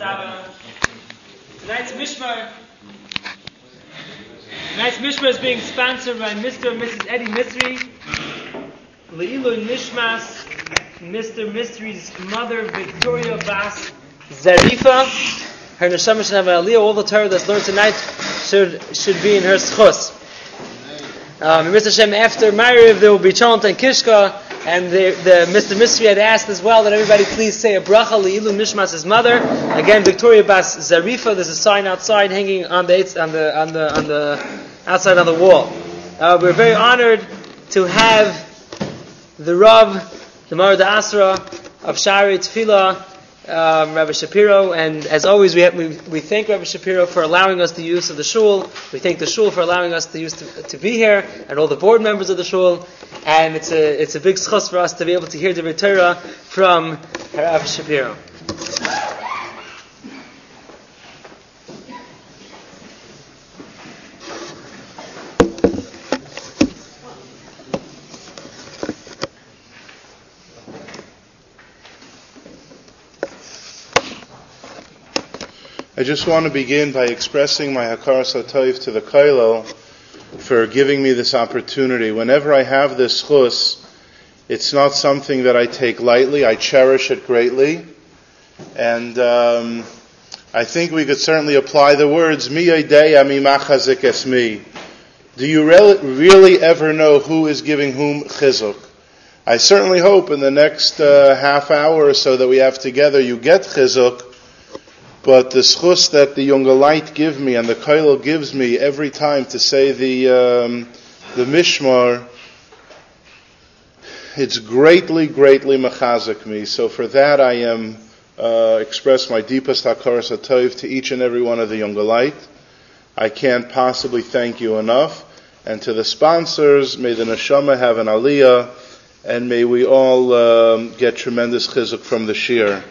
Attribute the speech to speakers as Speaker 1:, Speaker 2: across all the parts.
Speaker 1: Saba. Tonight's Mishmar is being sponsored by Mr. and Mrs. Eddie Misri. Le'ilu Nishmas, Mr. Misri's mother, Victoria Bas Zarifa. Her neshama should have an aliyah. All the Torah that's learned tonight should be in her schus. Mr. Hashem, after Ma'ariv, there will be Chant and Kishka. And the Mr. Misri had asked as well that everybody please say a bracha le'ilu nishmas' mother. Again, Victoria Bas Zarifa. There's a sign outside hanging on the outside on the wall. We're very honored to have the Rav, the Mara Asra of Shari Tefillah, Rabbi Shapiro, and as always we thank Rabbi Shapiro for allowing us the use of the shul. We thank the shul for allowing us the use to be here, and all the board members of the shul. And it's a big schus for us to be able to hear the Torah from Rabbi Shapiro.
Speaker 2: I just want to begin by expressing my hakaras hatov to the Kollel for giving me this opportunity. Whenever I have this schus, it's not something that I take lightly. I cherish it greatly. And I think we could certainly apply the words, Mi yodea mi machazik esmi. Do you really ever know who is giving whom chizuk? I certainly hope in the next half hour or so that we have together, you get chizuk. But the schus that the younger light give me and the Kollel gives me every time to say the Mishmar, it's greatly mechazik me. So for that I am express my deepest hakaras hatov to each and every one of the younger light. I can't possibly thank you enough. And to the sponsors, may the neshama have an aliyah, and may we all get tremendous chizuk from the shir.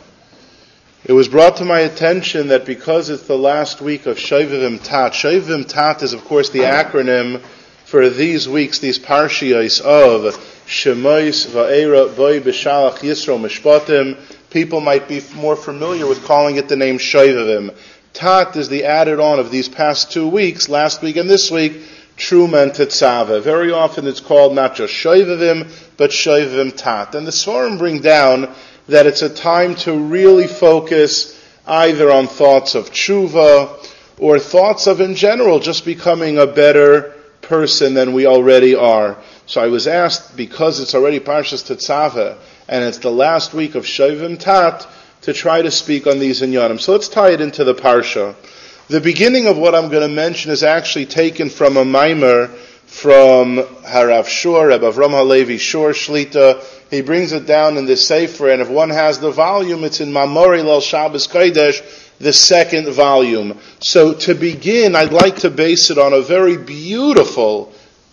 Speaker 2: It was brought to my attention that because it's the last week of Shovavim Tat is of course the acronym for these weeks, these parshiyos of Shemois, Va'era, Boi, B'Shalach, Yisro, Mishpatim. People might be more familiar with calling it the name Shovavim. Tat is the added on of these past 2 weeks, last week and this week, Truma and Tetzaveh. Very often it's called not just Shovavim, but Shovavim Tat. And the Svarim bring down that it's a time to really focus either on thoughts of tshuva or thoughts of, in general, just becoming a better person than we already are. So I was asked, because it's already Parshas Tetzaveh, and it's the last week of Shovavim Tat, to try to speak on these inyanim. So let's tie it into the Parsha. The beginning of what I'm going to mention is actually taken from a maimer from Harav Shur, Rabbi Avram Halevi Shur Shlita. He brings it down in the Sefer, and if one has the volume, it's in Mamori Lel Shabbos Kodesh, the second volume. So to begin, I'd like to base it on a very beautiful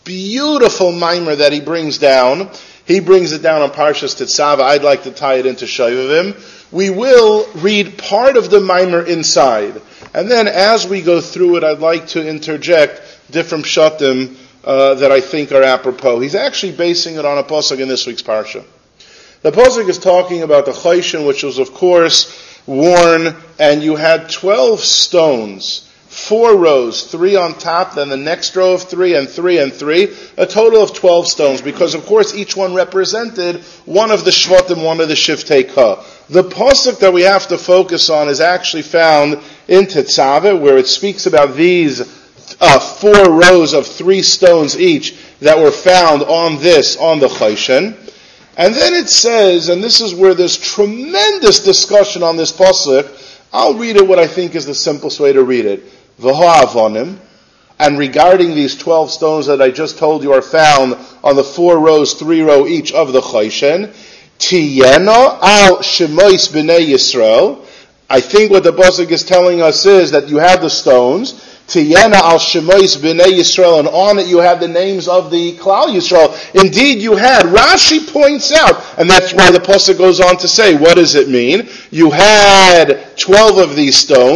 Speaker 2: mimer that he brings down. He brings it down on Parshas Tetzaveh. I'd like to tie it into Shovavim. We will read part of the mimer inside, and then as we go through it, I'd like to interject different pshatim that I think are apropos. He's actually basing it on a pasuk in this week's parsha. The pasuk is talking about the Choshen, which was, of course, worn, and you had 12 stones, 4 rows, 3 on top, then the next row of 3, and 3 and 3, a total of 12 stones, because, of course, each one represented one of the Shvatim, one of the Shiftei Ka. The pasuk that we have to focus on is actually found in Tetzaveh, where it speaks about these 4 rows of 3 stones each that were found on the Choshen. And then it says, and this is where there's tremendous discussion on this pasuk. I'll read it what I think is the simplest way to read it. V'ha'avonim, and regarding these 12 stones that I just told you are found on the 4 rows, 3 row each of the Choshen, Tiyena al Shemois b'nei Yisrael. I think what the pasuk is telling us is that you have the stones, Tiyena al Shemois b'nei Yisrael, and on it you have the names of the Klal Yisrael. Indeed, you had. Rashi points out, and that's why the pasuk goes on to say, what does it mean? You had 12 of these stones.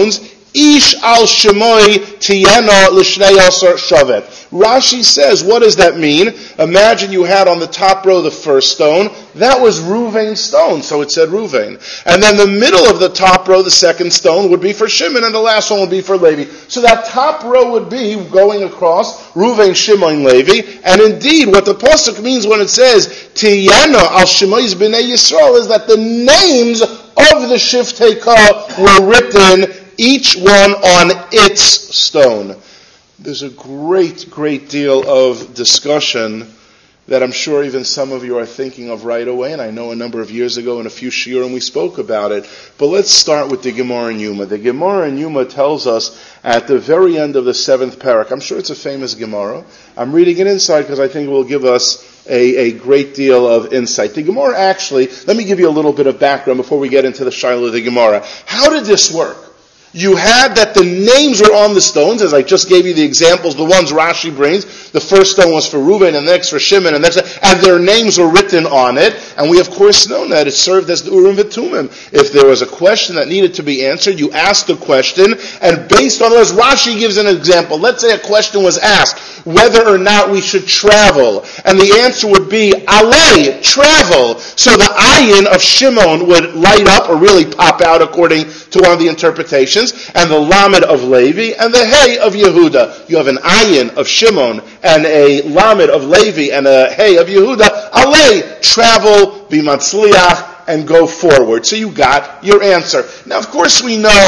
Speaker 2: Ish al Shemoi Tiyena L'Shnei Asar Shavet. Rashi says, what does that mean? Imagine you had on the top row the first stone. That was Ruvain's stone, so it said Ruvain. And then the middle of the top row, the second stone, would be for Shimon, and the last one would be for Levi. So that top row would be going across Ruvain, Shimon, Levi. And indeed, what the pasuk means when it says Tiyena al Shemois B'nei Yisrael is that the names of the Shiftei Ka were written, each one on its stone. There's a great, great deal of discussion that I'm sure even some of you are thinking of right away, and I know a number of years ago in a few shiurim we spoke about it. But let's start with the Gemara in Yuma. The Gemara in Yuma tells us at the very end of the 7th parak, I'm sure it's a famous Gemara. I'm reading it inside because I think it will give us a great deal of insight. The Gemara actually, let me give you a little bit of background before we get into the Shiloh of the Gemara. How did this work? You had that the names were on the stones, as I just gave you the examples, the ones Rashi brings. The first stone was for Reuben, and the next for Shimon, and their names were written on it. And we of course know that it served as the Urim V'Tumim. If there was a question that needed to be answered, you asked a question, and based on those, Rashi gives an example. Let's say a question was asked, whether or not we should travel. And the answer would be, Alei, travel. So the ayin of Shimon would light up, or really pop out according to one of the interpretations, and the lamed of Levi, and the hey of Yehuda. You have an ayin of Shimon, and a lamed of Levi, and a hey of Yehuda. Alei, travel, be matzliach, and go forward. So you got your answer. Now, of course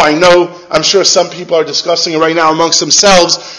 Speaker 2: I'm sure some people are discussing it right now amongst themselves,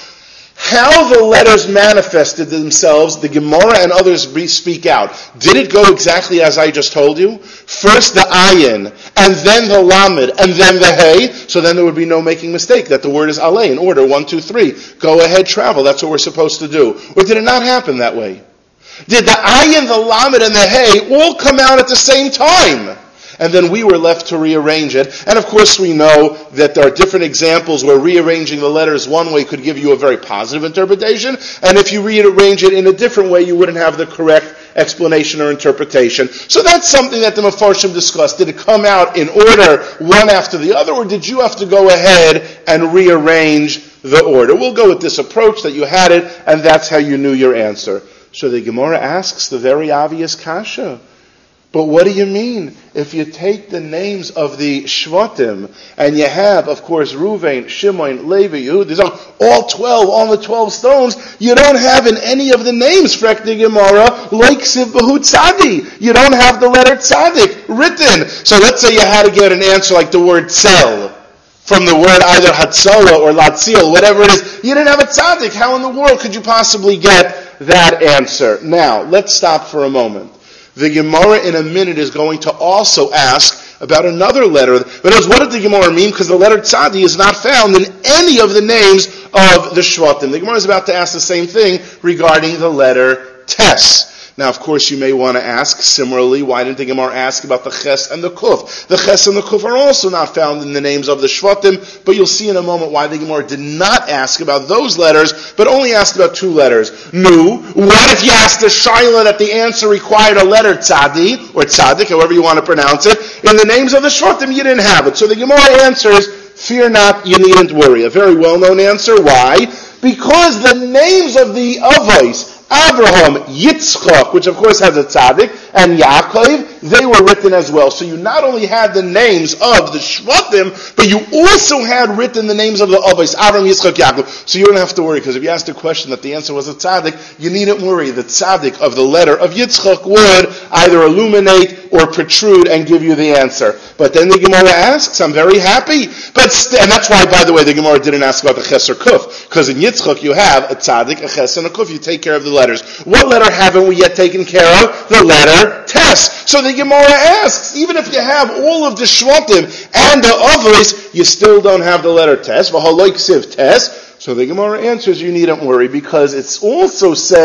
Speaker 2: how the letters manifested themselves. The Gemara and others speak out. Did it go exactly as I just told you? First the ayin, and then the lamed, and then the hey. So then there would be no making mistake that the word is alei in order. 1, 2, 3. Go ahead, travel. That's what we're supposed to do. Or did it not happen that way? Did the ayin, the lamed, and the hey all come out at the same time? And then we were left to rearrange it. And of course we know that there are different examples where rearranging the letters one way could give you a very positive interpretation, and if you rearrange it in a different way, you wouldn't have the correct explanation or interpretation. So that's something that the Mefarshim discussed. Did it come out in order, one after the other, or did you have to go ahead and rearrange the order? We'll go with this approach that you had it, and that's how you knew your answer. So the Gemara asks the very obvious kasha. But what do you mean? If you take the names of the Shvatim, and you have, of course, Ruvain, Shimon, Levi, Yehuda, all 12 on the 12 stones, you don't have in any of the names, frek the Gemara, like Sivbahu Tzadi. You don't have the letter Tzadik written. So let's say you had to get an answer like the word Tzel, from the word either Hatzalah or Latzil, whatever it is. You didn't have a Tzadik. How in the world could you possibly get that answer? Now, let's stop for a moment. The Gemara in a minute is going to also ask about another letter. But what did the Gemara mean? Because the letter Tzadi is not found in any of the names of the Shvatim. The Gemara is about to ask the same thing regarding the letter Tes. Now, of course, you may want to ask, similarly, why didn't the Gemara ask about the Ches and the Kuf? The Ches and the Kuf are also not found in the names of the Shvatim, but you'll see in a moment why the Gemara did not ask about those letters, but only asked about 2 letters. Nu, what if you asked the Shaila that the answer required a letter Tzadi, or Tzadik, however you want to pronounce it, in the names of the Shvatim, you didn't have it. So the Gemara answers, fear not, you needn't worry. A very well-known answer. Why? Because the names of the Avos, Abraham, Yitzchak, which of course has a tzaddik, and Yaakov, they were written as well. So you not only had the names of the Shvatim, but you also had written the names of the Avos, Abraham, Yitzchak, Yaakov. So you don't have to worry, because if you asked a question that the answer was a tzaddik, you needn't worry. The tzaddik of the letter of Yitzchak would either illuminate or protrude and give you the answer. But then the Gemara asks, I'm very happy. And that's why, by the way, the Gemara didn't ask about the Ches or Kuf, because in Yitzchak you have a tzaddik, a Ches, and a Kuf. You take care of the letters. What letter haven't we yet taken care of? The letter Tes. So the Gemara asks, even if you have all of the Shvatim and the Avos, you still don't have the letter Tes. V'haloik siv Tes. So the Gemara answers, you needn't worry, because it's also said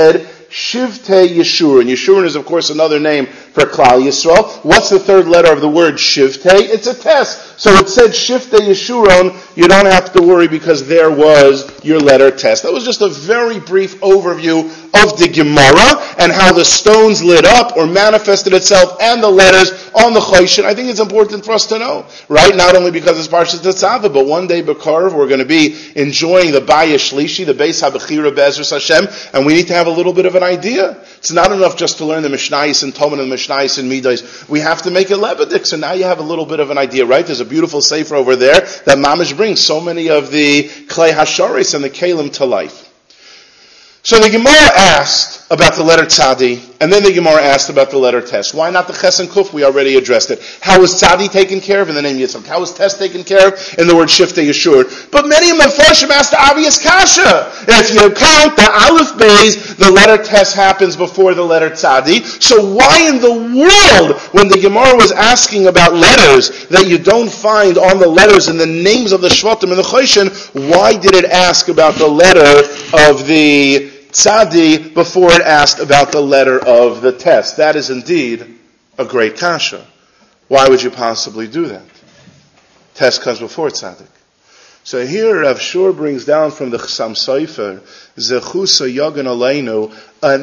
Speaker 2: Shivtei Yeshurun. Yeshurun is, of course, another name for Klal Yisrael. What's the third letter of the word Shivtei? It's a test. So it said Shivtei Yeshurun. You don't have to worry because there was your letter test. That was just a very brief overview of the Gemara and how the stones lit up or manifested itself and the letters on the Choshen. I think it's important for us to know, right? Not only because it's Parshas Tetzaveh, but one day B'Karv we're going to be enjoying the Baya Shlishi, the Beis HaBechira Be'ezras Hashem, and we need to have a little bit of an idea. It's not enough just to learn the Mishnayos and Talmud and the Mishnayos and Midos. We have to make it lebedik, so now you have a little bit of an idea, right? There's a beautiful sefer over there that Mamish brings so many of the Klei Hasharis and the Kalim to life. So the Gemara asked about the letter Tzadi, and then the Gemara asked about the letter Tes. Why not the Ches and Kuf? We already addressed it. How is Tzadi taken care of in the name Yitzchak? How is Tes taken care of in the word Shiftei Yeshur? But many of Mefarshim asked the obvious kasha. If you count the Aleph Beis, the letter Tes happens before the letter Tzadi. So why in the world, when the Gemara was asking about letters that you don't find on the letters in the names of the Shvatim and the Choshen, why did it ask about the letter of the Tzadi before it asked about the letter of the test? That is indeed a great kasha. Why would you possibly do that? Test comes before Tzadik. So here Rav Shur brings down from the Chassam Sofer, Zechusa Yagan Aleinu, a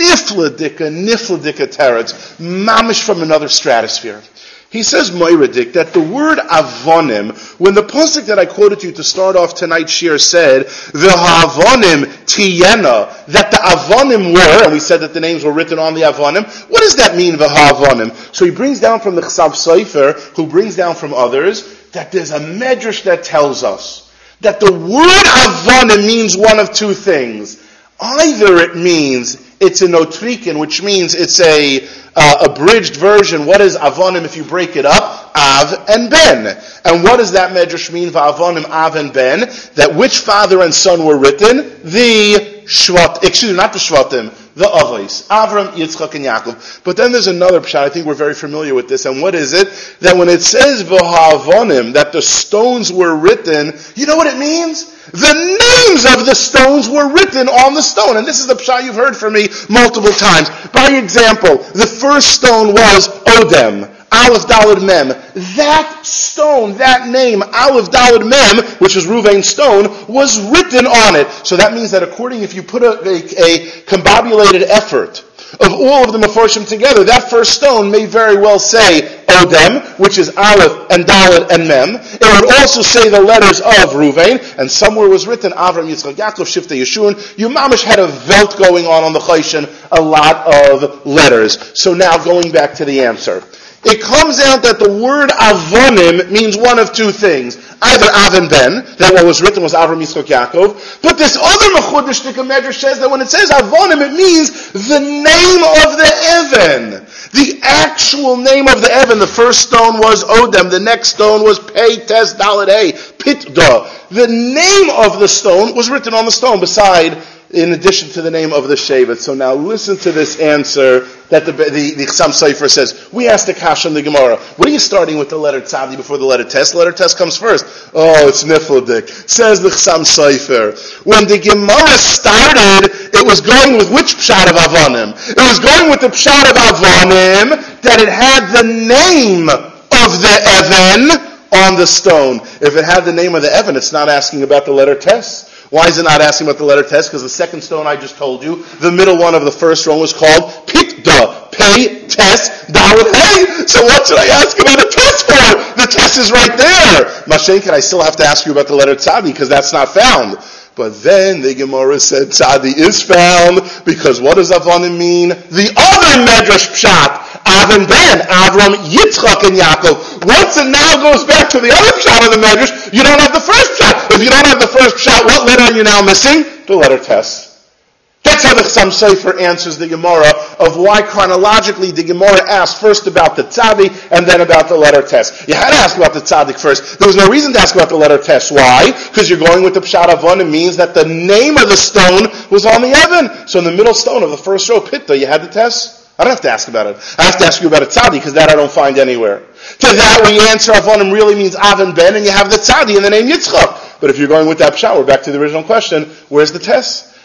Speaker 2: nifladika teretz, mamish from another stratosphere. He says, Moiradik, that the word avonim, when the pasuk that I quoted to you to start off tonight's shir said, V'ha'avonim tiyena, that the avonim were, and we said that the names were written on the avonim. What does that mean, V'ha'avonim? So he brings down from the Chassam Sofer, who brings down from others, that there's a medrash that tells us that the word avonim means one of two things. Either it means it's a notrikin, which means it's a abridged version. What is avonim if you break it up? Av and Ben. And what does that medrash mean? Va'avonim Av and Ben. That which father and son were written? The Shvat, not the Shvatim, the Avos. Avram, Yitzchak, and Yaakov. But then there's another pshat. I think we're very familiar with this. And what is it? That when it says V'ha'avonim, that the stones were written, you know what it means? The names of the stones were written on the stone. And this is the pshat you've heard from me multiple times. By example, the first stone was Odem. Aleph Daled Mem. That stone, that name, Aleph Daled Mem, which is Ruvain's stone, was written on it. So that means that if you put a combobulated effort of all of the Mefarshim together, that first stone may very well say Odem, which is Aleph and Daled and Mem. It would also say the letters of Ruvain, and somewhere was written Avram, Yitzchak, Yaakov, Shiftei Yeshurun. You mamish had a velt going on the Choshen, a lot of letters. So now going back to the answer. It comes out that the word avonim means one of two things. Either Av and Ben, that what was written was Avram, Yitzchak, Yaakov. But this other Mechudesh Medrash says that when it says avonim, it means the name of the Evan. The actual name of the Evan. The first stone was Odem. The next stone was Pei Tes Dalet Hey, Pitda. The name of the stone was written on the stone in addition to the name of the Shevet. So now listen to this answer that the Chassam Sofer says. We asked the Kasha in the Gemara, what are you starting with the letter Tzadi before the letter Tes? The letter Tes comes first. Oh, it's Nifladik. Says the Chassam Sofer. When the Gemara started, it was going with which pshat of Avonim? It was going with the pshat of Avonim that it had the name of the Evan on the stone. If it had the name of the Evan, it's not asking about the letter Tes. Why is it not asking about the letter Tes? Because the second stone I just told you, the middle one of the first one was called Pitda. Pei, Tes, Dalet, Hey. So what should I ask about the Tes for? The Tes is right there. Mashenkin, I still have to ask you about the letter Tzadi because that's not found. But then the Gemara said Tzadi is found because what does Avonim mean? The other Medrash Pshat. Av and Ben, Avram, Yitzchak, and Yaakov. Once it now goes back to the other pshat of the Medrash, you don't have the first pshat. If you don't have the first pshat, what letter are you now missing? The letter Tes. That's how the Chassam Sofer answers the Gemara of why chronologically the Gemara asked first about the Tzadi and then about the letter Tes. You had to ask about the Tzadik first. There was no reason to ask about the letter Tes. Why? Because you're going with the Pshat Avonim means that the name of the stone was on the Evan. So in the middle stone of the first row, Pitta, you had the Tes. I don't have to ask about it. I have to ask you about a Tzadi because that I don't find anywhere. To that we answer Avonim really means Av and Ben and you have the Tzadi in the name Yitzchak. But if you're going with that Pshat, we're back to the original question, where's the Tes?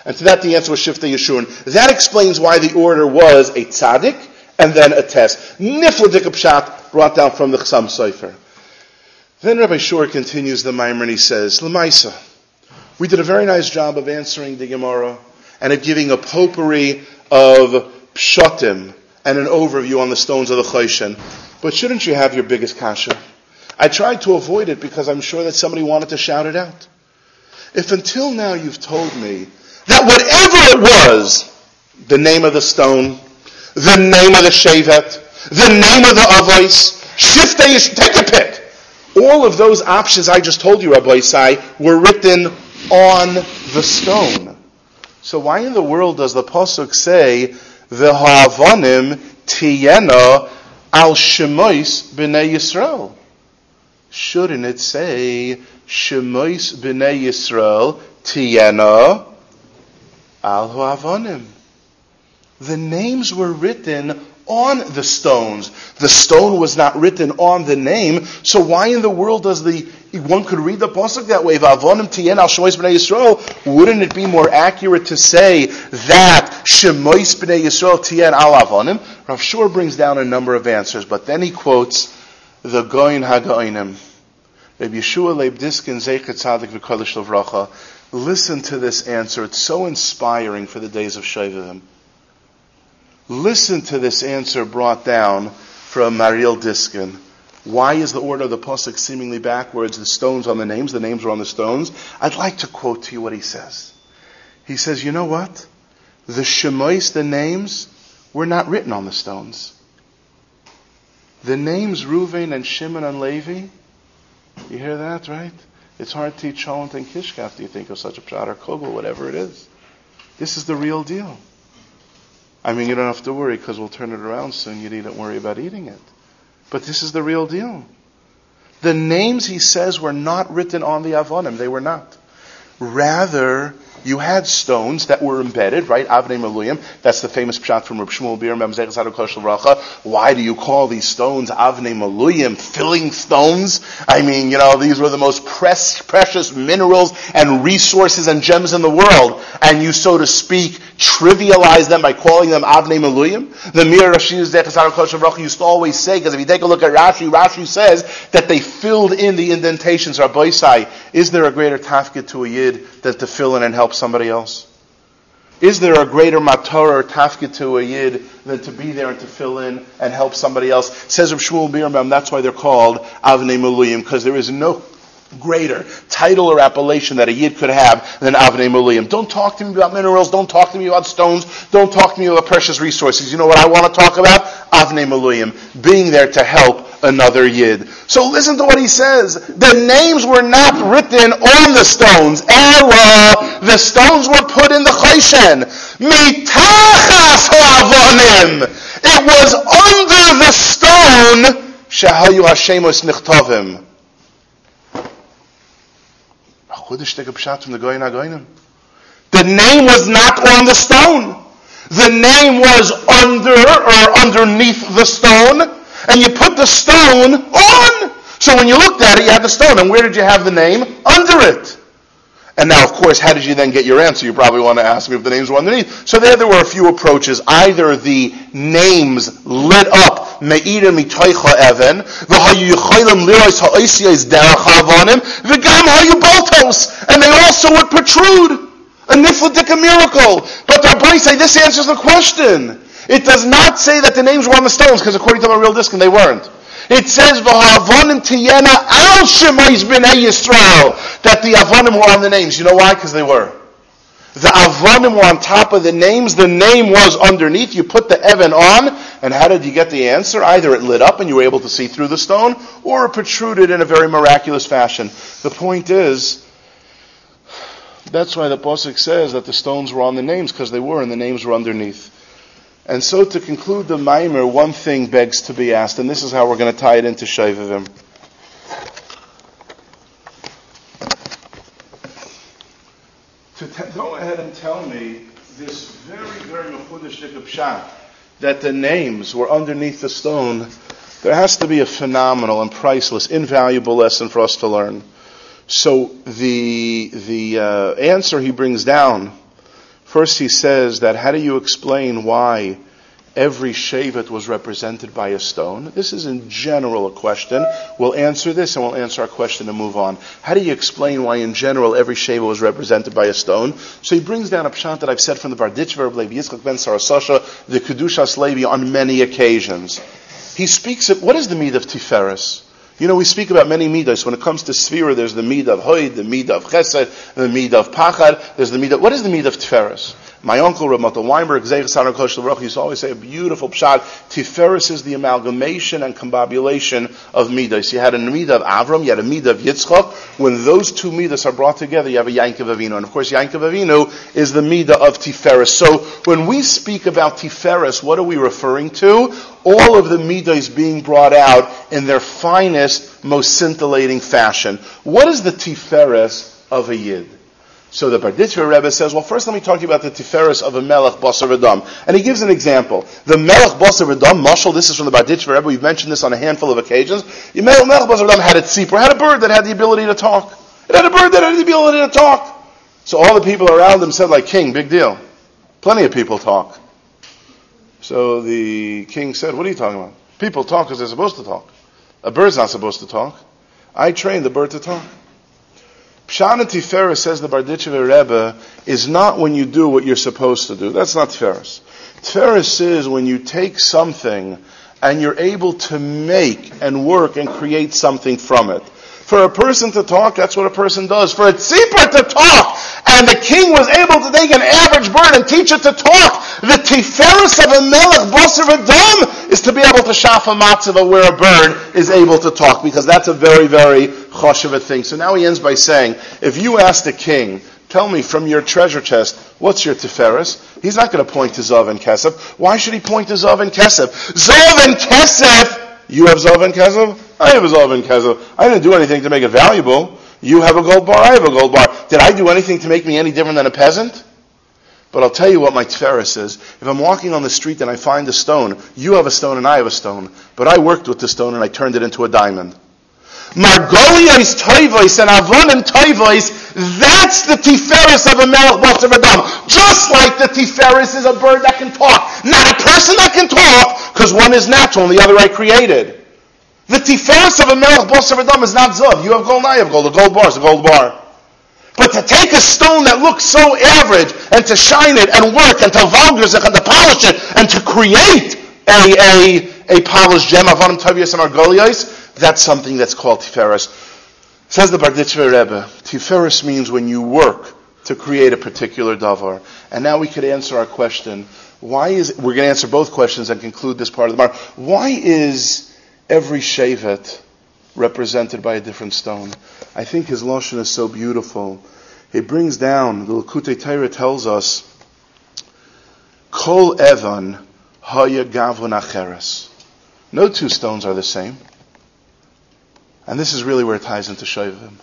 Speaker 2: And to that the answer was Shiftei Yeshurun. That explains why the order was a tzaddik and then a tes. Nifladik Pshat brought down from the Chassam Sofer. Then Rabbi Shur continues the Maimer and he says, L'maisa, we did a very nice job of answering the Gemara and of giving a potpourri of pshatim and an overview on the stones of the Choshen. But shouldn't you have your biggest kasha? I tried to avoid it because I'm sure that somebody wanted to shout it out. If until now you've told me that whatever it was, the name of the stone, the name of the shevet, the name of the avos, shiftei, take a pick. All of those options I just told you, Rabbi Isai, were written on the stone. So why in the world does the pasuk say, "V'ha'avanim tiyena al shemois b'nei Yisrael"? Shouldn't it say, "Shemois b'nei Yisrael tiyena al ha'avanim"? The names were written on the stones. The stone was not written on the name. So why in the world does one could read the pasuk that way? V'avonim tiyena al shemois b'nei Yisrael. Wouldn't it be more accurate to say that shemois b'nei Yisrael tiyena al avonim? Rav Shur brings down a number of answers, but then he quotes the Goyin HaGoyinim. Rabbi Yeshua Leib Diskin Zecher Tzadik V'Kodesh L'Vracha. Listen to this answer. It's so inspiring for the days of Shovavim. Listen to this answer brought down from Mariel Diskin. Why is the order of the pasuk seemingly backwards? The stones on the names were on the stones. I'd like to quote to you what he says. He says, you know what? The shemois, the names, were not written on the stones. The names Reuven and Shimon and Levi, you hear that, right? It's hard to teach Cholent and Kishka after you think of such a pshat or kogel, whatever it is. This is the real deal. I mean, you don't have to worry because we'll turn it around soon. You needn't worry about eating it. But this is the real deal. The names, he says, were not written on the avonim. They were not. Rather, you had stones that were embedded, right? Avnei Maluyim. That's the famous pshat from Reb Shmuel Bir Memzech Zadokosh L'Vracha. Why do you call these stones Avnei Maluyim, filling stones? I mean, these were the most precious minerals and resources and gems in the world. And you, so to speak, trivialize them by calling them Avnei Maluyim? The Mir Rashi Zech Zadokosh L'Vracha used to always say, because if you take a look at Rashi says that they filled in the indentations. Rabbi Isai, is there a greater tafkid to a yid than to fill in and help somebody else? Is there a greater matorah or tafkid to a yid than to be there and to fill in and help somebody else? Says Reb Shmuel Birnbaum, that's why they're called Avnei Maluyim, because there is no greater title or appellation that a yid could have than Avnei Maluyim. Don't talk to me about minerals, don't talk to me about stones, don't talk to me about precious resources. You know what I want to talk about? Avnei Maluyim, being there to help another yid. So listen to what he says. The names were not written on the stones. Ella, the stones were put in the Choshen. Mitachas ha'avonim. It was under the stone. Shehayu hashemos nichtavim. The name was not on the stone. The name was under or underneath the stone, and you put the stone on. So when you looked at it, you had the stone, and where did you have the name? Under it. And now, of course, how did you then get your answer? You probably want to ask me if the names were underneath. So there were a few approaches. Either the names lit up, me'ira mitoicha even, v'hayu yichaylim liros ha'oisiyos derech ha'avonim, v'gam hayu boltos, and they also would protrude. A nifladik, a miracle. But the Rabbi say this answers the question. It does not say that the names were on the stones, because according to my real discount, they weren't. It says, V'ha'avonim tiyena al shemois b'nei Yisrael, that the avonim were on the names. You know why? Because they were. The avonim were on top of the names. The name was underneath. You put the evan on, and how did you get the answer? Either it lit up and you were able to see through the stone, or it protruded in a very miraculous fashion. The point is, that's why the pasuk says that the stones were on the names, because they were, and the names were underneath. And so to conclude the Maimer, one thing begs to be asked, and this is how we're going to tie it into Shovavim. Go ahead and tell me this very, very mechudishik pshat that the names were underneath the stone. There has to be a phenomenal and priceless, invaluable lesson for us to learn. So the answer he brings down First he says that how do you explain why every Shevet was represented by a stone? This is in general a question. We'll answer this and we'll answer our question and move on. How do you explain why in general every Shevet was represented by a stone? So he brings down a pshat that I've said from the Barditcher of Levi Yitzchak ben Sarasosha, the Kedushas Levi, on many occasions. He speaks of, what is the Midah of Tiferes? You know, we speak about many midas. When it comes to Sfira, there's the midah of Hoyd, the midah of Chesed, the midah of Pachad, there's the midah. What is the midah of Tiferes? My uncle, Rav Mata Weinberg, used to always say a beautiful pshat. Tiferes is the amalgamation and combobulation of midas. You had a midah of Avram, you had a midah of Yitzchak. When those two midas are brought together, you have a Yankov Avinu. And of course, Yankov Avinu is the midah of Tiferes. So when we speak about Tiferes, what are we referring to? All of the midas being brought out in their finest, most scintillating fashion. What is the Tiferes of a Yid? So the Barditcher Rebbe says, well, first let me talk to you about the Tiferes of a Melech Basar V'Dam. And he gives an example. The Melech Basar V'Dam, Mashal, this is from the Barditcher Rebbe, we've mentioned this on a handful of occasions. The Melech Basar V'Dam had a tzipor, had a bird that had the ability to talk. It had a bird that had the ability to talk. So all the people around him said, like, king, big deal. Plenty of people talk. So the king said, what are you talking about? People talk because they're supposed to talk. A bird's not supposed to talk. I trained the bird to talk. Pshat and Tiferes, says the Barditcher Rebbe, is not when you do what you're supposed to do. That's not Tiferes. Tiferes is when you take something and you're able to make and work and create something from it. For a person to talk, that's what a person does. For a tzipor to talk, and the king was able to take an average bird and teach it to talk, the Tiferes of a Melech Basar V'Dam is to be able to shafa matzah where a bird is able to talk, because that's a very, very choshev thing. So now he ends by saying, if you ask the king, tell me from your treasure chest, what's your Tiferes? He's not going to point to Zav and Kesef. Why should he point to Zav and Kesef? Zav and Kesef! You have Zav and Kesef? I have a Zav and Kesef. I didn't do anything to make it valuable. You have a gold bar, I have a gold bar. Did I do anything to make me any different than a peasant? But I'll tell you what my Tiferes is. If I'm walking on the street and I find a stone, you have a stone and I have a stone. But I worked with the stone and I turned it into a diamond. Margolios toivois and avonim toivois, that's the Tiferes of a Melech Basar V'Dam. Just like the Tiferes is a bird that can talk. Not a person that can talk, because one is natural and the other I created. The Tiferes of a Melech Basar V'Dam is not Zav. You have gold, I have gold. A gold bar is a gold bar. But to take a stone that looks so average and to shine it and work and to valgrizach and to polish it and to create a polished gem, avonim toivois and margolios, that's something that's called Tiferes. Says the Barditcher Rebbe, Tiferes means when you work to create a particular davar. And now we could answer our question, we're going to answer both questions and conclude this part of the bar. Why is every shevet represented by a different stone? I think his lashon is so beautiful. He brings down, the Likutei Torah tells us, Kol Evan Haya Gavon Acheres. No two stones are the same. And this is really where it ties into Shovim.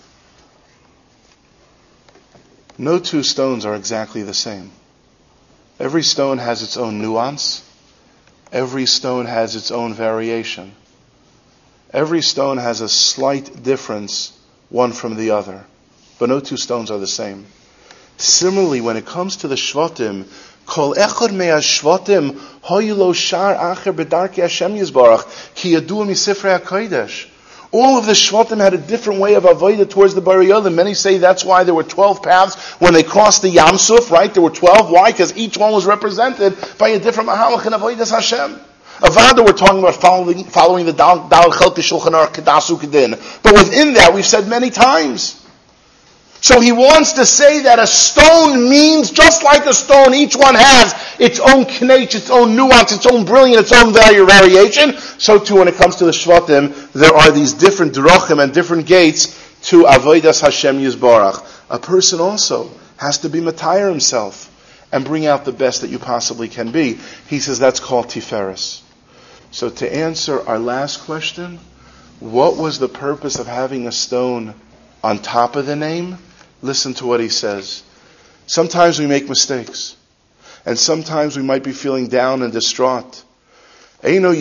Speaker 2: No two stones are exactly the same. Every stone has its own nuance. Every stone has its own variation. Every stone has a slight difference, one from the other. But no two stones are the same. Similarly, when it comes to the Shvatim, Kol echad me'ashvatim hoyu lo shar acher b'darkei Hashem Yisbarach ki yadua misifrei HaKodesh. All of the Shvatim had a different way of avodah towards the Bari Olam. Many say that's why there were 12 paths when they crossed the Yam Suf, right? There were 12. Why? Because each one was represented by a different mahalach in avodas Hashem. Avada, we're talking about following the Dal Chelki Shulchan Aruch Kedasu Kedin. But within that, we've said many times. So he wants to say that a stone means, just like a stone, each one has its own knach, its own nuance, its own brilliance, its own variation. So too, when it comes to the Shvatim, there are these different drachim and different gates to avodas Hashem Yisbarach. A person also has to be matayar himself and bring out the best that you possibly can be. He says that's called Tiferes. So to answer our last question, what was the purpose of having a stone on top of the name? Listen to what he says. Sometimes we make mistakes. And sometimes we might be feeling down and distraught. We feel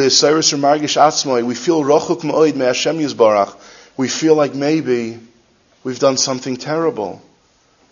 Speaker 2: rochuk ma'od me Hashem Yisbarach. We feel like maybe we've done something terrible.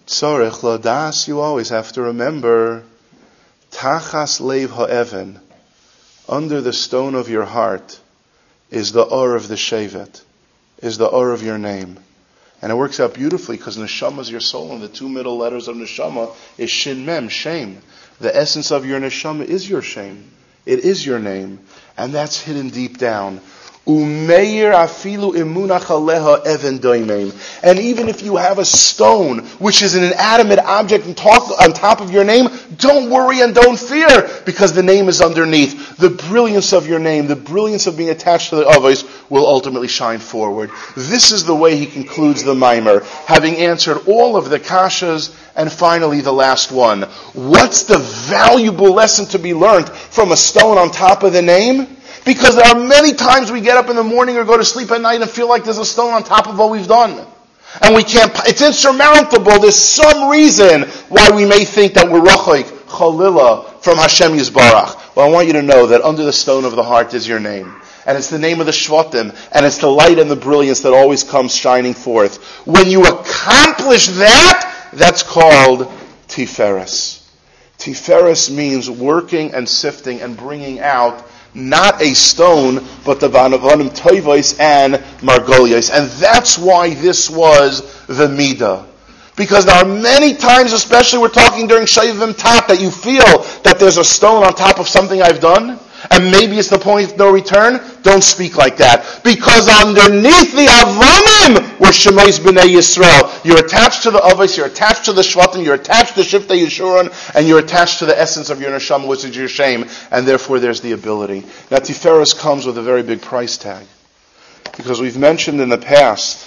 Speaker 2: Tzorech ladas, you always have to remember, tachas leiv ha'even, under the stone of your heart, is the or of the shevet, is the or of your name. And it works out beautifully because neshama is your soul, and the two middle letters of neshama is shin mem, shame. The essence of your neshama is your shame. It is your name. And that's hidden deep down. Umeir afilu imunach aleha even doimeim. And even if you have a stone, which is an inanimate object on top of your name, don't worry and don't fear, because the name is underneath. The brilliance of your name, the brilliance of being attached to the avos, will ultimately shine forward. This is the way he concludes the Maimer, having answered all of the kashas, and finally the last one. What's the valuable lesson to be learned from a stone on top of the name? Because there are many times we get up in the morning or go to sleep at night and feel like there's a stone on top of what we've done. And we can't, it's insurmountable. There's some reason why we may think that we're rochaik, chalila, from Hashem Yisbarach. Well, I want you to know that under the stone of the heart is your name. And it's the name of the Shvatim. And it's the light and the brilliance that always comes shining forth. When you accomplish that, that's called Tiferes. Tiferes means working and sifting and bringing out not a stone, but the vanavanim toivos and margolios. And that's why this was the midah. Because there are many times, especially we're talking during Shavim Tap, that you feel that there's a stone on top of something I've done, and maybe it's the point of no return. Don't speak like that. Because underneath the Avanim were Shemais B'nai Yisrael. You're attached to the Avos, you're attached to the Shvatim, you're attached to Shiftei Yeshurun, and you're attached to the essence of your Neshama, which is your shame, and therefore there's the ability. Now Tiferes comes with a very big price tag. Because we've mentioned in the past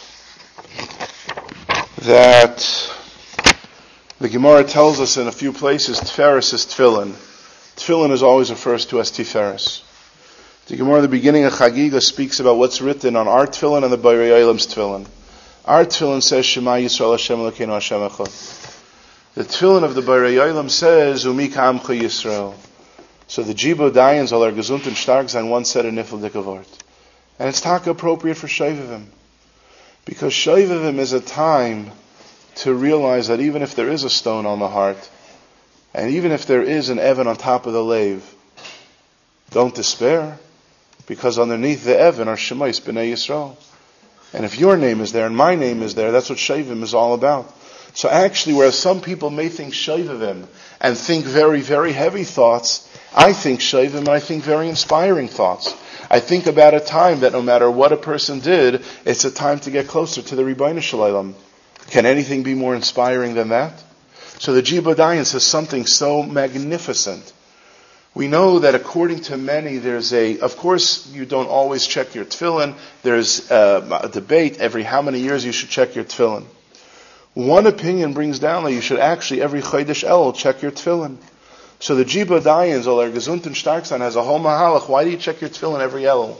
Speaker 2: that the Gemara tells us in a few places Tiferes is Tefillin. Tefillin is always referred to as Tiferes. The Gemara at the beginning of Chagiga speaks about what's written on our Tefillin and the Borei Olam's Tefillin. Our Tefillin says Shema Yisrael Hashem Elokeinu Hashem Echad. The Tefillin of the Borei Olam says Umi Ka'amcha Yisrael. So the Jibo Dayans all are gesund and stark sein, one said a nifl dikavort. And it's taka appropriate for Shavivim. Because Shavivim is a time to realize that even if there is a stone on the heart, and even if there is an Evan on top of the lave, don't despair, because underneath the Evan are Shemais B'nai Yisrael. And if your name is there and my name is there, that's what Shavim is all about. So actually, whereas some people may think Shavim and think very, very heavy thoughts, I think Shavim and I think very inspiring thoughts. I think about a time that no matter what a person did, it's a time to get closer to the Ribono Shel Olam. Can anything be more inspiring than that? So the Jibo Dayan says something so magnificent. We know that according to many, of course, you don't always check your tefillin. There's a debate every how many years you should check your tefillin. One opinion brings down that you should actually every Chodesh Elul check your tefillin. So the Jibo Dayan, Zolar Gesund and Starksan, has a whole mahalach. Why do you check your tefillin every Elul?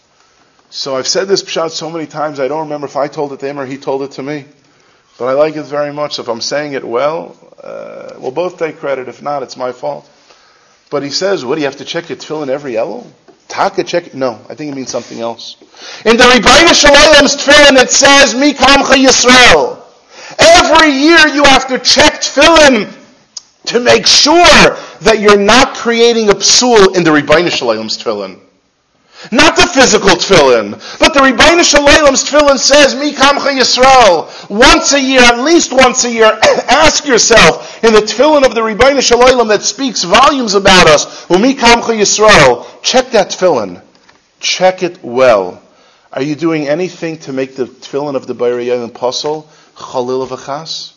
Speaker 2: So I've said this pshat so many times, I don't remember if I told it to him or he told it to me. But I like it very much. So if I'm saying it well, we'll both take credit. If not, it's my fault. But he says, what, do you have to check your tefillin every Elul? Taka check? No, I think it means something else. In the Ribono Shel Olam's tefillin, it says, Mi Kamcha Yisrael. Every year you have to check tefillin to make sure that you're not creating a psul in the Ribono Shel Olam's tefillin. Not the physical tefillin, but the Ribono Shel Olam's tefillin says, Mi Kamcha Yisrael. Once a year, at least once a year, ask yourself, in the tefillin of the Ribono Shel Olam that speaks volumes about us, Mi Kamcha Yisrael, check that tefillin. Check it well. Are you doing anything to make the tefillin of the Borei Olam pasul, chalil v'chas?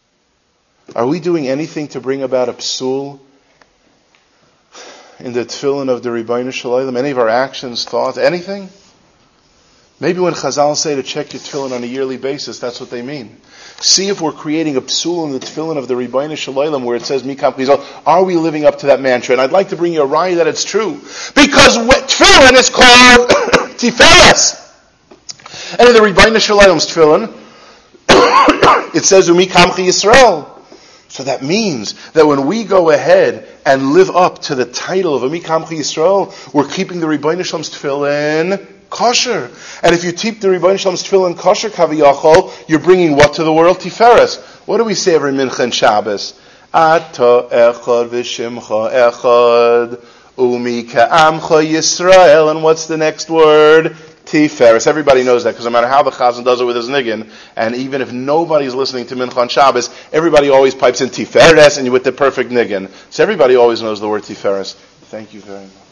Speaker 2: Are we doing anything to bring about a psul in the tefillin of the Ribono Shel Olam? Any of our actions, thoughts, anything? Maybe when Chazal say to check your tefillin on a yearly basis, that's what they mean. See if we're creating a psul in the tefillin of the Ribono Shel Olam where it says Mikam Chizal. Are we living up to that mantra? And I'd like to bring you a raya that it's true. Because tefillin is called Tiferes. And in the Ribono Shel Olam's tefillin, it says Mikam Yisrael. So that means that when we go ahead and live up to the title of Ami Kamcha Yisrael, we're keeping the Ribono Shel Olam's tefillin Kosher. And if you keep the Rebbeinu Shalom's tefillin kosher kaviyachol, you're bringing what to the world? Tiferes. What do we say every Mincha and Shabbos? Ata echad v'shimcha echad umi ka'amcha Yisrael. And what's the next word? Tiferes. Everybody knows that because no matter how the Chazan does it with his niggin, and even if nobody's listening to Mincha on Shabbos, everybody always pipes in Tiferes and you with the perfect niggin. So everybody always knows the word Tiferes. Thank you very much.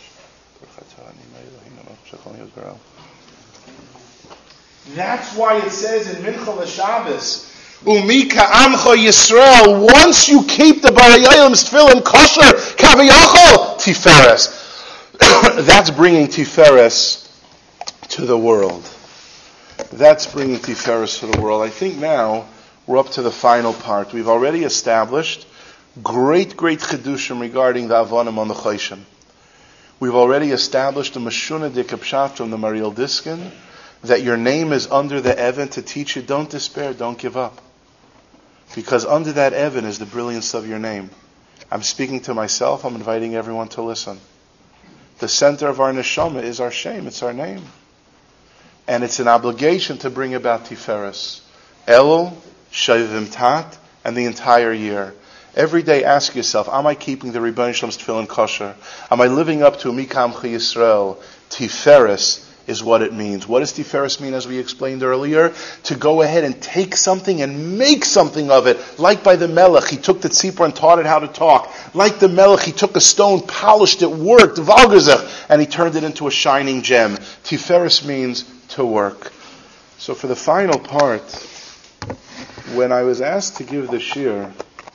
Speaker 2: That's why it says in Mincha l'Shabbos, Umi ka'amcha Yisrael, once you keep the Barayalim's tefillin kosher, kaviyachol, Tiferes. That's bringing Tiferes to the world. That's bringing Tiferes to the world. I think now we're up to the final part. We've already established great chidushim regarding the avonim on the Choshen. We've already established the Meshuna Dikapshat from the Mariel Diskin, that your name is under the Evan to teach you, don't despair, don't give up. Because under that Evan is the brilliance of your name. I'm speaking to myself, I'm inviting everyone to listen. The center of our neshama is our shame, it's our name. And it's an obligation to bring about Tiferes. Elul, Shavim Tat, and the entire year. Every day ask yourself, am I keeping the Rebbeinu Shalom's tefillin kosher? Am I living up to Mikamcha Yisrael? Tiferes is what it means. What does Tiferes mean, as we explained earlier? To go ahead and take something and make something of it. Like by the Melech, he took the tzipor and taught it how to talk. Like the Melech, he took a stone, polished it, worked, Valgazech, and he turned it into a shining gem. Tiferes means to work. So for the final part, when I was asked to give the shir,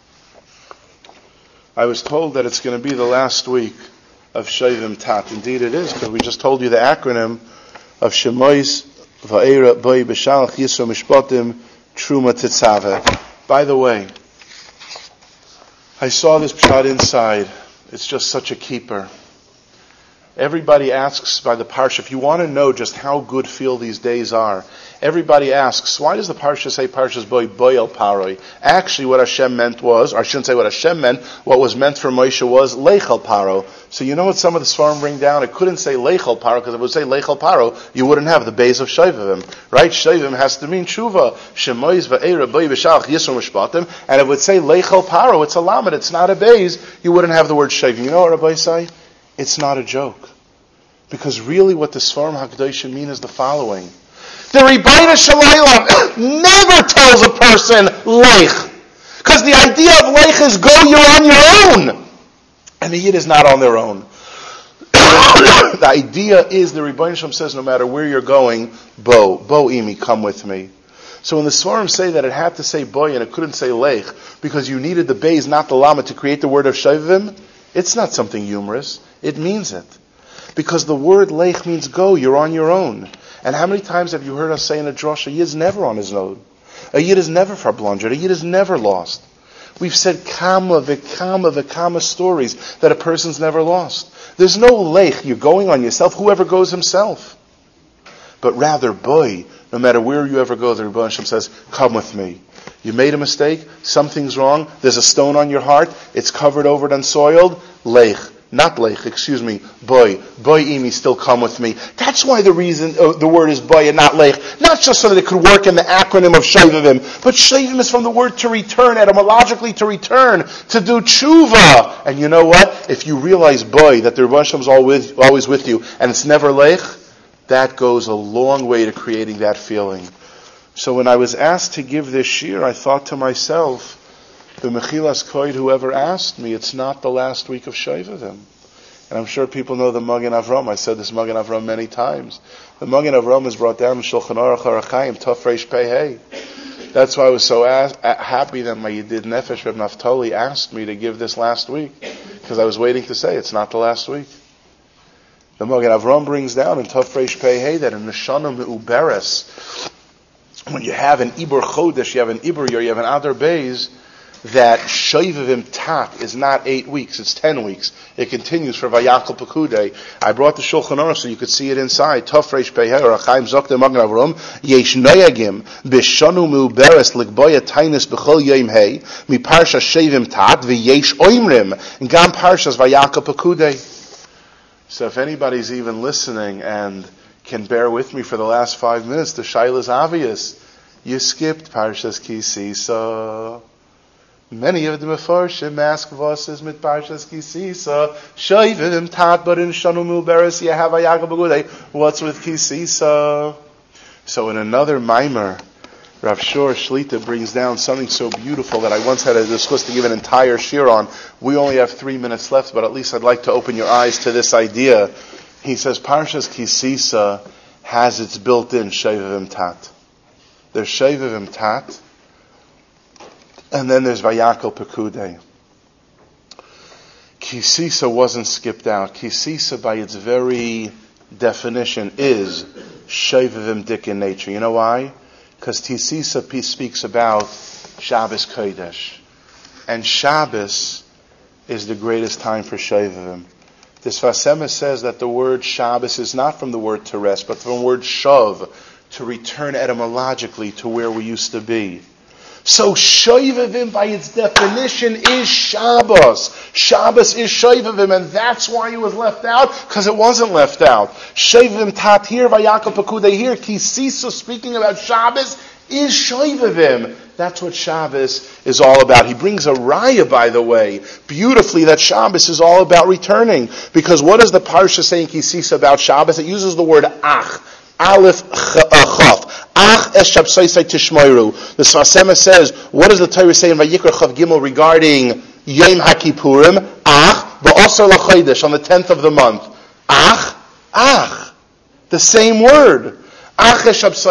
Speaker 2: I was told that it's going to be the last week of Shavim Tat. Indeed it is, because we just told you the acronym of Shemois Va'era Boi B'Shalach Yisro Mishpatim Truma Tetzaveh. By the way, I saw this pshat inside. It's just such a keeper. Everybody asks by the parsha, if you want to know just how good feel these days are, everybody asks, why does the parsha say Parshas Boi El Paroi? Actually, what Hashem meant was, or I shouldn't say what Hashem meant, what was meant for Moshe was Lech El Paro. So you know what some of the Svarim bring down? It couldn't say Lech El Paro, because if it would say Lech El Paro, you wouldn't have the base of Shovavim. Right? Shovavim has to mean Tshuva. Shemois Va'era Boi B'Shalach Yisro Mishpatim. And it would say Lech El Paro, it's a lamed, it's not a base, you wouldn't have the word Shovavim. You know what Rabbi say? It's not a joke. Because really what the Svarim HaKadoshim mean is the following. The Rebbeinu Shalom never tells a person, Lech. Because the idea of Lech is go, you're on your own. And the Yid is not on their own. The idea is the Rebbeinu Shalom says no matter where you're going, Bo Imi, come with me. So when the Svarim say that it had to say Boy and it couldn't say Lech, because you needed the Beis, not the Lama, to create the word of Shovavim, it's not something humorous. It means it. Because the word Lech means go, you're on your own. And how many times have you heard us say in a drasha, a Yid is never on his own. A Yid is never farblungered. A Yid is never lost. We've said kama stories that a person's never lost. There's no Lech, you're going on yourself, whoever goes himself. But rather, boy, no matter where you ever go, the Rebbeinu Hashem says, come with me. You made a mistake, something's wrong, there's a stone on your heart, it's covered over and unsoiled, Lech. Not Lech, excuse me, Boy Imi, still come with me. That's why the reason the word is Boy and not Lech. Not just so that it could work in the acronym of Shovavim, but Shovavim is from the word to return, etymologically to return, to do tshuva. And you know what? If you realize Boy, that the Rebbeinu Hashem is always with you, and it's never Lech, that goes a long way to creating that feeling. So when I was asked to give this shir, I thought to myself, the Mechilas Koid, whoever asked me, it's not the last week of Shovavim. And I'm sure people know the Magen Avram. I said this Magen Avram many times. The Magen Avram is brought down in Shulchan Aruch Arachayim, Tov Reish Pei Hey. That's why I was so happy that my Yedid Nefesh Reb Naftali asked me to give this last week. Because I was waiting to say it's not the last week. The Magen Avram brings down in Tov Reish Pei Hey that in Neshana Me'uberes, when you have an Ibur Chodesh, you have an Ibur Yer, you have an Adar Beis, that Shovavim Tat is not 8 weeks, it's 10 weeks. It continues for Vayakal Pekudei. I brought the Shulchan Aruch so you could see it inside. Tov Reish Pei Hey, or Achaim Zok the Magen Avram, Yesh Noyagim, B'shanu Me'uberes L'gboya Tainus B'chol Yom Hey, Mi Parsha Shovavim Tat, V'yesh Oimrim, and Gam Parshas Vayakal Pekudei. So if anybody's even listening and can bear with me for the last 5 minutes. The shaila is obvious. You skipped Parshas Ki Sisa. Many of the Mefarshim ask Vosses mit Parshas Ki Sisa. Shoivim tat barin shanu milberes yehav hayagah b'gudei. What's with Ki Sisa? So in another Maimer, Rav Shor Shlita brings down something so beautiful that I once had a discuss to give an entire shir on. We only have 3 minutes left, but at least I'd like to open your eyes to this idea. He says Parshas Ki Sisa has its built-in Shevivim Tat. There's Shevivim Tat, and then there's Vayakal Pekudei. Ki Sisa wasn't skipped out. Ki Sisa, by its very definition, is Shevivim Dik in nature. You know why? Because Ki Sisa speaks about Shabbos Kodesh. And Shabbos is the greatest time for Shevivim. The Sfas Emes says that the word Shabbos is not from the word to rest, but from the word shav, to return etymologically to where we used to be. So Shoivavim, by its definition, is Shabbos. Shabbos is Shoivavim, and that's why it was left out, because it wasn't left out. Shoivavim tat here, Vayakal Pekudei here, Ki Sisa, speaking about Shabbos, is Shoivavim. That's what Shabbos is all about. He brings a raya, by the way, beautifully, that Shabbos is all about returning. Because what does the Parsha say in Ki Sisa about Shabbos? It uses the word ach. Aleph chaf. Ach es shabsaisai tishmoiru. The Sfas Emes says, what does the Torah say in Vayikra Chav Gimel regarding Yom HaKippurim? Ach ba'asar l'chodesh, on the 10th of the month. Ach. The same word. So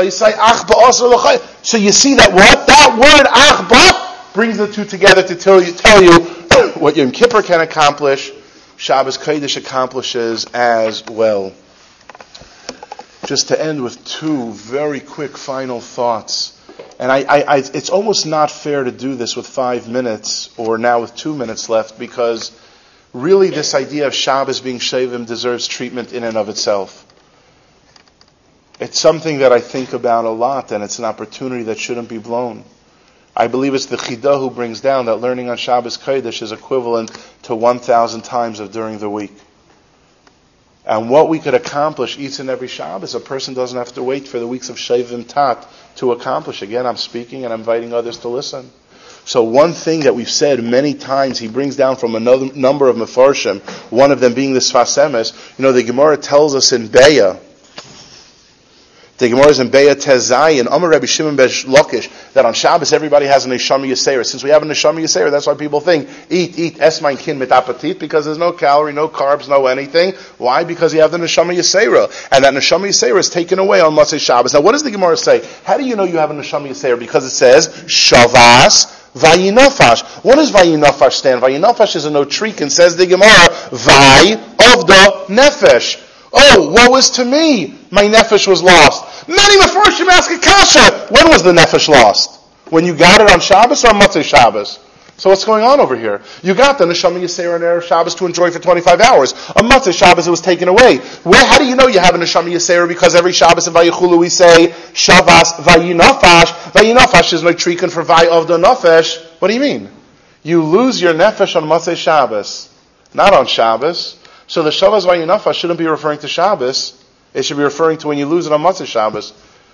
Speaker 2: you see that what? That word ach brings the two together to tell you what Yom Kippur can accomplish, Shabbos Kodesh accomplishes as well. Just to end with two very quick final thoughts. And it's almost not fair to do this with 5 minutes, or now with 2 minutes left, because really this idea of Shabbos being Shevim deserves treatment in and of itself. It's something that I think about a lot, and it's an opportunity that shouldn't be blown. I believe it's the Chidah who brings down that learning on Shabbos Kodesh is equivalent to 1,000 times of during the week. And what we could accomplish each and every Shabbos, a person doesn't have to wait for the weeks of Shevim Tat to accomplish. Again, I'm speaking and I'm inviting others to listen. So one thing that we've said many times, he brings down from another number of Mefarshim, one of them being the Sfas Emes. The Gemara tells us in Be'ah, the Gemara is in Be'ah Tezayin, Amar Rabbi Shimon ben Lakish, that on Shabbos everybody has a Neshama Yisera. Since we have a Neshama Yisera, that's why people think, eat, es mein kin mit appetit, because there's no calorie, no carbs, no anything. Why? Because you have the Neshama Yisera. And that Neshama Yisera is taken away on Motzei Shabbos. Now what does the Gemara say? How do you know you have a Neshama Yisera? Because it says, Shavas Vayinafash. What does Vayinafash stand? Vayinafash is a notrik, and says the Gemara, Vay of the Nefesh. Oh, woe is to me! My nefesh was lost. Many Mefarshim ask a kasha. When was the nefesh lost? When you got it on Shabbos or on Motzei Shabbos? So what's going on over here? You got the Neshama Yisera on Erev Shabbos to enjoy for 25 hours. On Motzei Shabbos it was taken away. How do you know you have a Neshama Yisera? Because every Shabbos in Vayichulu we say, Shavas Vayinafash. Vayinafash is Noitrikan for Vay of the Nefesh. What do you mean? You lose your nefesh on Motzei Shabbos, not on Shabbos. So the Shavas Vayinafash shouldn't be referring to Shabbos. It should be referring to when you lose it on Motzei Shabbos.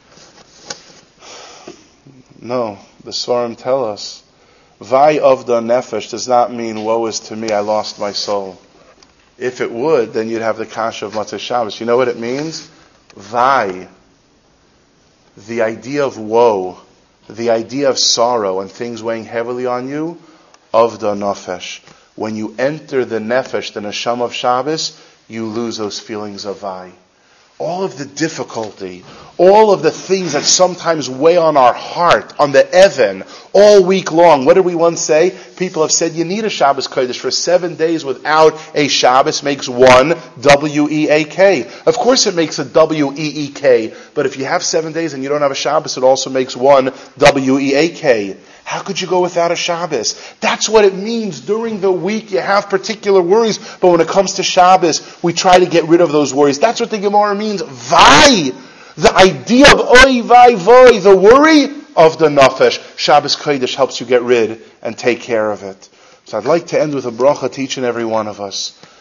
Speaker 2: No, the Svarim tell us, Vai of the Nefesh does not mean woe is to me, I lost my soul. If it would, then you'd have the kasha of Motzei Shabbos. You know what it means? Vai. The idea of woe, the idea of sorrow and things weighing heavily on you, of the Nefesh. When you enter the Nefesh, the Neshama of Shabbos, you lose those feelings of Vai. All of the difficulty, all of the things that sometimes weigh on our heart, on the Even, all week long. What did we once say? People have said you need a Shabbos Kodesh. For 7 days without a Shabbos makes one W-E-A-K. Of course it makes a W-E-E-K. But if you have 7 days and you don't have a Shabbos, it also makes one W-E-A-K. How could you go without a Shabbos? That's what it means. During the week you have particular worries, but when it comes to Shabbos, we try to get rid of those worries. That's what the Gemara means. Vai! The idea of oi, vai, voi, the worry of the nefesh. Shabbos Kodesh helps you get rid and take care of it. So I'd like to end with a bracha to each and every one of us.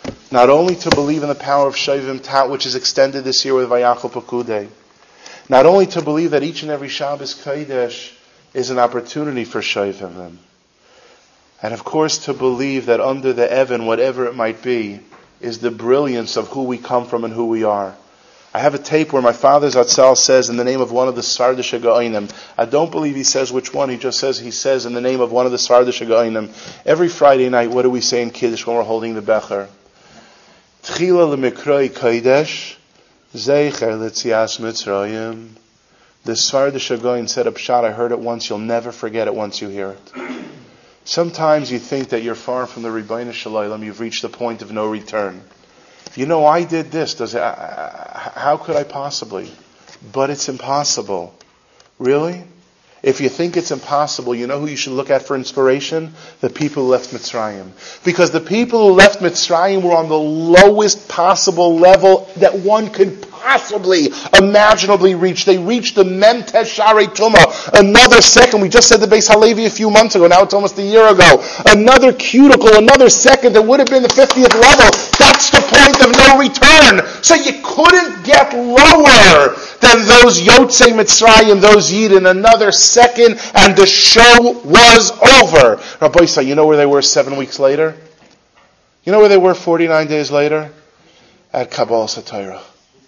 Speaker 2: Not only to believe in the power of Shovim Tat, which is extended this year with Vayachal Pekudei. Not only to believe that each and every Shabbos Kodesh is an opportunity for Shovim. And of course to believe that under the Evan, whatever it might be, is the brilliance of who we come from and who we are. I have a tape where my father Zatzal says in the name of one of the Svardish Gaonim. I don't believe he says which one, he says in the name of one of the Svardish Gaonim. Every Friday night, what do we say in Kiddush when we're holding the Becher? Tchila l'mikroi kodesh, zeicher l'tzias Mitzrayim. The Svardish Gaon said a pshat, I heard it once, you'll never forget it once you hear it. Sometimes you think that you're far from the Rebbeinu Shalom, you've reached the point of no return. You know, I did this. How could I possibly? But it's impossible. Really? If you think it's impossible, you know who you should look at for inspiration? The people who left Mitzrayim. Because the people who left Mitzrayim were on the lowest possible level that one could possibly, imaginably reach. They reached the Mem Tesh Sharei Tumah. Another second. We just said the Beis Halevi a few months ago. Now it's almost a year ago. Another cuticle, another second that would have been the 50th level. That's the point of no return. So you couldn't get lower than those Yotzei Mitzrayim, those Yidden. Another second and the show was over. Rabbi Yisrael, you know where they were 7 weeks later? You know where they were 49 days later? At Kabbalah Satira.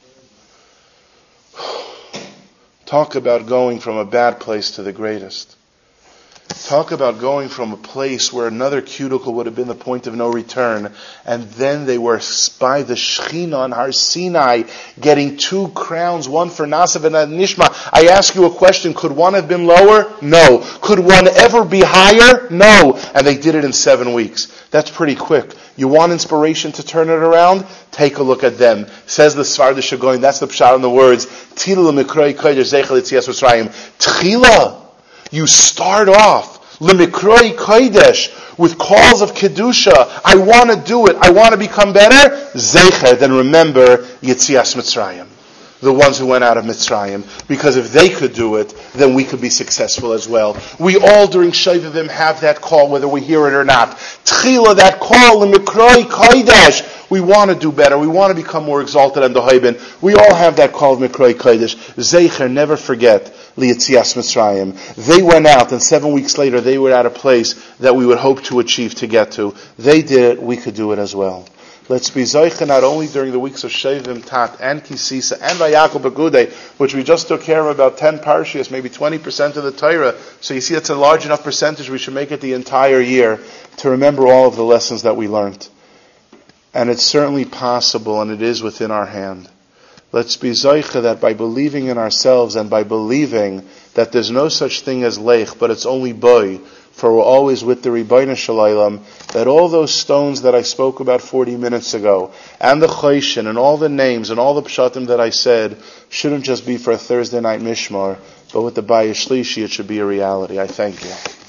Speaker 2: Talk about going from a bad place to the greatest. Talk about going from a place where another cuticle would have been the point of no return, and then they were by the Shechina on Har Sinai getting 2 crowns, one for Nasav and Nishma. I ask you a question, could one have been lower? No. Could one ever be higher? No. And they did it in 7 weeks. That's pretty quick. You want inspiration to turn it around? Take a look at them. Says the Svardish Gaon, that's the pshat in the words, Tchila l'mikroi kodesh zeichel l'tzias Mitzrayim. Tchila, you start off l'mikroi kodesh with calls of kedusha. I want to do it. I want to become better. Zeicher, then remember Yetzias Mitzrayim, the ones who went out of Mitzrayim. Because if they could do it, then we could be successful as well. We all during Shovim have that call, whether we hear it or not. Tchila, that call l'mikroi kodesh. We want to do better. We want to become more exalted and dohaibin. We all have that call of Mikroi Kodesh. Zeicher, never forget, Lietzias Mitzrayim. They went out, and 7 weeks later they were at a place that we would hope to achieve to get to. They did it, we could do it as well. Let's be Zeicher not only during the weeks of Shovim Tat and Kisisa and Vayachal Pekudei, which we just took care of about 10 parshias, maybe 20% of the Torah. So you see it's a large enough percentage, we should make it the entire year to remember all of the lessons that we learned. And it's certainly possible, and it is within our hand. Let's be Zoicha that by believing in ourselves and by believing that there's no such thing as Leich, but it's only Boi, for we're always with the Rebbeinu Shalom, that all those stones that I spoke about 40 minutes ago, and the Choshen, and all the names, and all the Pshatim that I said, shouldn't just be for a Thursday night Mishmar, but with the Bayis Shlishi it should be a reality. I thank you.